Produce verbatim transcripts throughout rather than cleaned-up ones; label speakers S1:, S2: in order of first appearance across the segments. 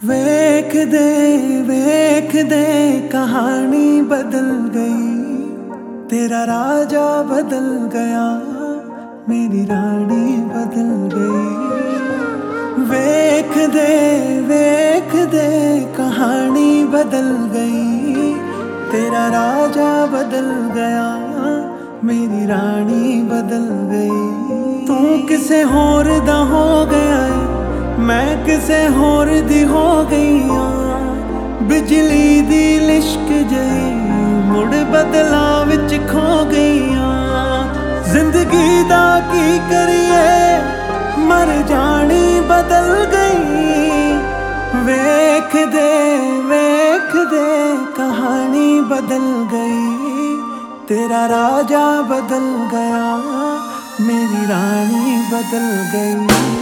S1: वेख दे वेख दे कहानी बदल गई, तेरा राजा बदल गया, मेरी रानी बदल गई। वेख दे वेख दे कहानी बदल गई, तेरा राजा बदल गया, मेरी रानी बदल गई। तू किसे होर दा हो गया है, मैं किसे होर दी हो गई हाँ। बिजली दी लिश्क जई मुड़ बदला विच खो गई हाँ। जिंदगी दा की करिए मर जानी बदल गई। वेख दे वेख दे कहानी बदल गई, तेरा राजा बदल गया, मेरी रानी बदल गई।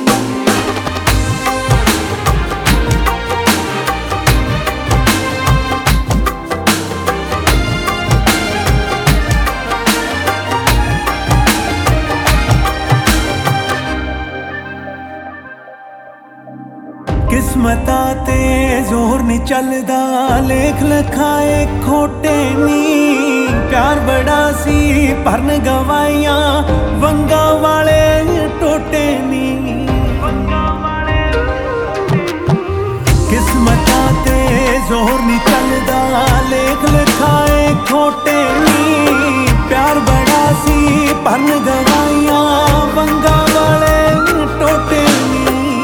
S1: किस्मता ते जोर नहीं चलदा, लेख लिखाए खोटे नी। प्यार बड़ा सी परन गवाइयां, वंगा वाले टोटे नी। किस्मता ते जोर नहीं चलदा, लेख लिखाए खोटे नी। प्यार बड़ा सी परन गवाइयां, वंगा वाले टोटे नी।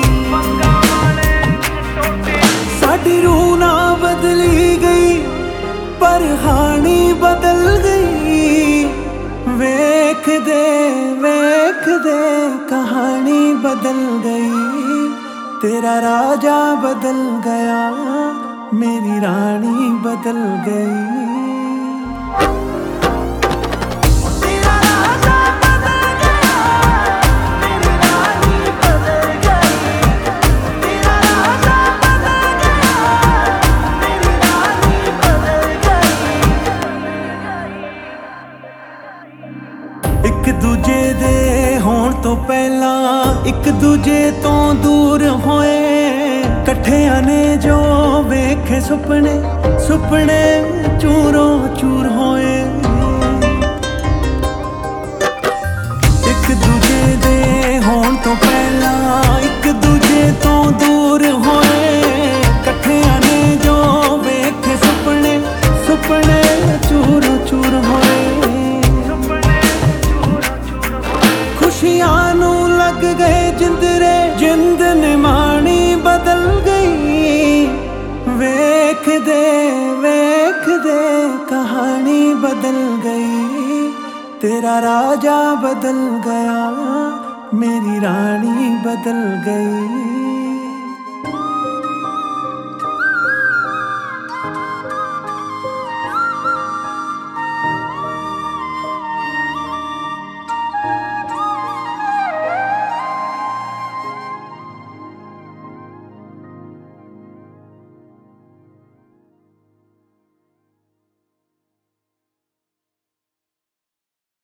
S1: साडी रूह ना बदली गई, पर हानी बदल गई। वेख दे वेख दे कहानी बदल गई, तेरा राजा बदल गया, मेरी रानी बदल गई। एक दूजे दे होण तो पहला एक दूजे तो दूर होए, कट्ठियां ने जो वेखे सुपने, सुपने चूरों चूर होए। एक दूजे दे होण तो पहला एक दूजे तो दूर होए, कट्ठियां ने जो वेखे सुपने, सुपने चूरों चूर होए। खुशियां नू लग गए जिंदरे, जिंद निमाणी बदल गई। वेख दे वेख दे कहानी बदल गई, तेरा राजा बदल गया, मेरी रानी बदल गई।